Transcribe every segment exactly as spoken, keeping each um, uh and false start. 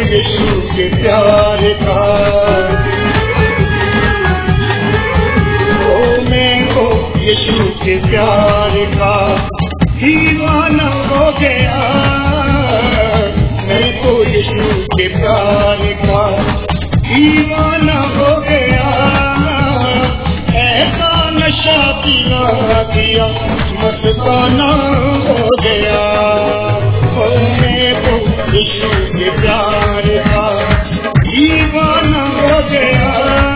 यीशु के प्यार का, ओ मैं तो यीशु के प्यार का दीवाना हो गया। मैं तो यीशु के प्यार का दीवाना हो गया। ऐसा नशा पिला दिया मस्ताना हो गया। ओ मैं तो यीशु के प्यार का दीवाना हो गया।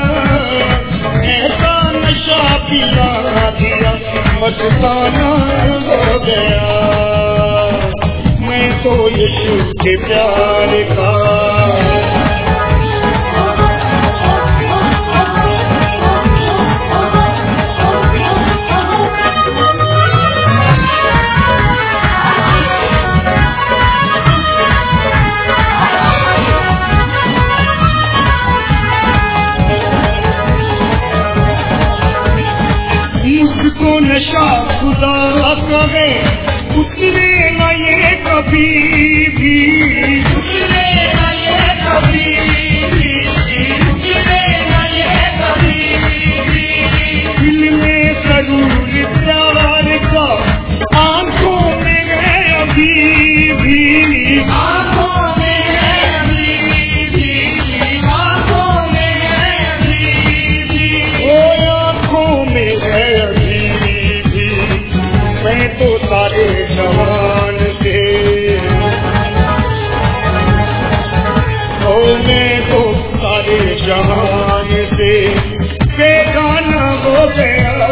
ऐसा नशा पिला दिया मस्ताना हो गया। मैं तो यीशु के प्यार का, मुझको नशा खुदा करे उतरे न ये कभी भी, उतरे न ये कभी भी, उतरे न ये कभी भी। दिल में जरूर प्यार का आंखों में है अभी भी, आंखों में है अभी भी, आंखों में है अभी भी, ओ आंखों में है अभी भी। मैं तो सारे जवान से, ओ मैं तो सारे जवान से बेगाना हो गया।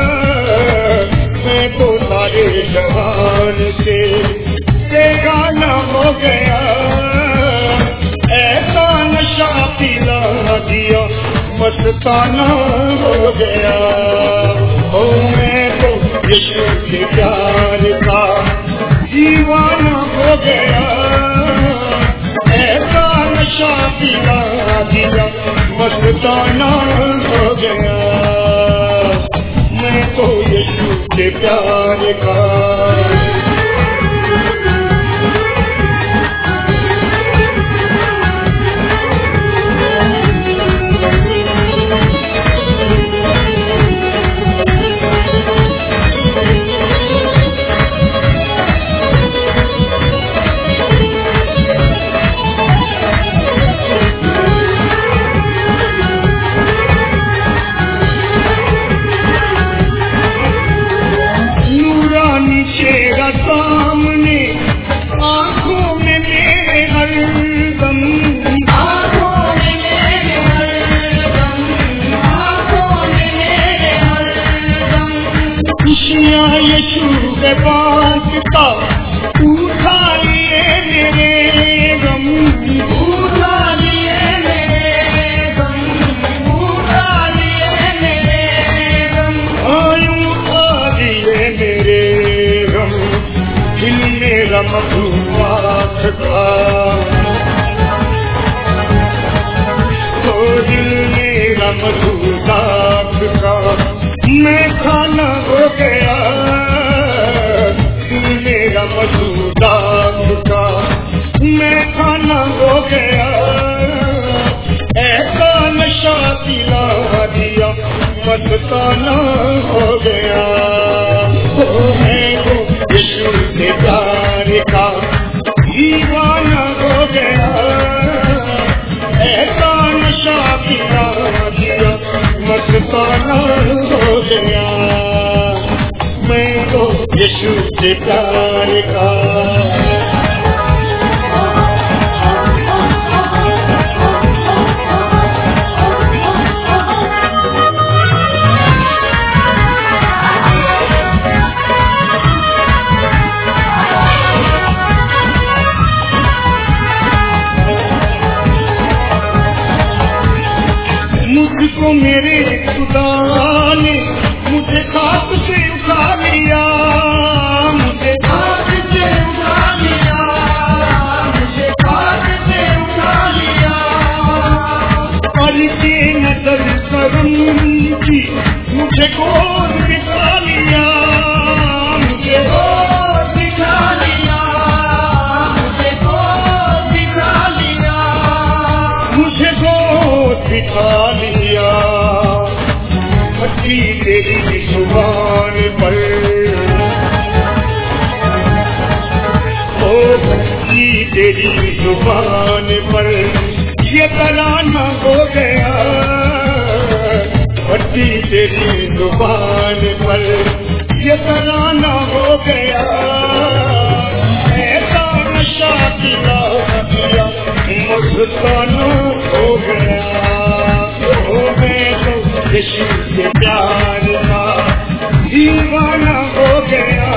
मैं तो सारे जवान से बेगाना हो गया। ऐसा नशा पिला दिया मस्ताना हो गया। ओ मैं तो यीशु के प्यार का दीवाना हो गया। ऐसा नशा पिला दिया मस्ताना हो गया। मैं तो यीशु के प्यार का, चेहरा सामने आंखों में मेरे हरदम, आंखों में मेरे हरदम, आंखों में मेरे हरदम। खुशियाँ यीशु के बांटता उठा लिए मेरे गम, उठा लिए मेरे गम, उठा लिए मेरे गम, उठा लिए मेरे दिल मेरा मखलूक़ात का, तो दिल मेरा मखलूक़ात का मैं खाना हो गया। दिल मेरा मखलूक़ात का मैं खाना हो गया। ऐसा नशा पिला दिया मस्ताना हो गया। ओ मैं तो यीशु के प्यार का दीवाना हो गया। ऐसा नशा पिला दिया मस्ताना हो गया। मैं तो यीशु के प्यार का, मुझको मेरे खुदा ने मुझे खाक से उठा लिया, मुझे खाक से उठा लिया, मुझे खाक से उठा लिया। पर के नजर करम की मुझे गोद बिठा लिया, मुझे गोद बिठा लिया, मुझे गोद बिठा लिया। बिठा लिया खट्टी तेरी जुबान पर, ओ खट्टी तेरी जुबान पर ये तराना हो गया, खट्टी तेरी जुबान पर ये तराना हो गया, ऐसा नशा दिला दिया मस्ताना हो गया, ओ मैं तो यीशु के प्यार का दीवाना हो गया,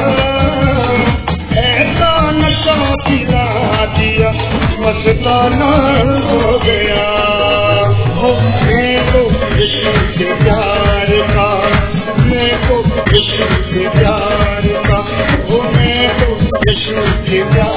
ऐसा नशा दिला दिया मस्ताना हो गया, ओ मैं तो यीशु के प्यार का, मैं तो यीशु के प्यार का, ओ मैं तो यीशु के प्यार